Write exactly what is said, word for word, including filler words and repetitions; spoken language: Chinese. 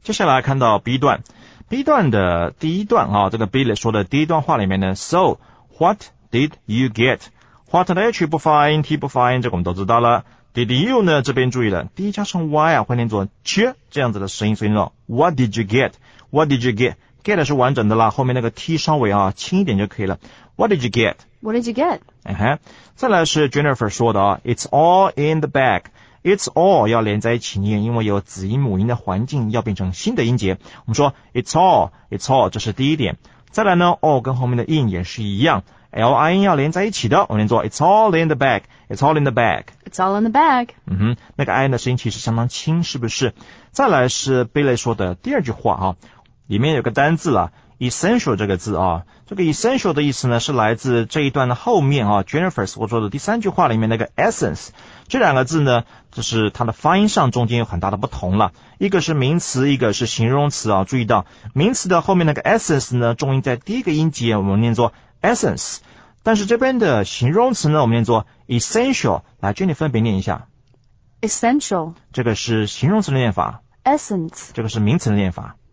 接下来看到 B 段 ，B 段的第一段啊，这个 Billy 说的第一段话里面呢 ，So what did you get？What 的 H 不发音 ，T 不发音，这个我们都知道了。Did you 呢？这边注意了 ，D 加上 Y 啊，会念作 ch 这样子的声音，所以呢 ，What did you get？What did you get？Get 是完整的啦，后面那个 T 稍微啊轻一点就可以了。What did you get？What did you get？ 嗯哼，再来是 Jennifer 说的啊 ，It's all in the bag。It's all 要连在一起念，因为有子音母音的环境要变成新的音节。我们说 It's all，It's all， 这是第一点。再来呢 ，all 跟后面的 in 也是一样 ，L I N 要连在一起的，我们念作 It's all in the bag，It's all in the bag。It's all in the bag。 嗯哼，那个 I N 的声音其实相当轻，是不是？再来是 Billy 说的第二句话啊，里面有个单字啊。essential 这个字啊，这个 essential 的意思呢是来自这一段的后面啊 Jennifer 所说的第三句话里面那个 essence 这两个字呢，就是它的发音上中间有很大的不同了，一个是名词，一个是形容词啊。注意到名词的后面那个 essence 呢，重音在第一个音节，我们念作 essence， 但是这边的形容词呢，我们念作 essential。来 Jenny 分别念一下 essential， 这个是形容词的念法， essence， 这个是名词的念法。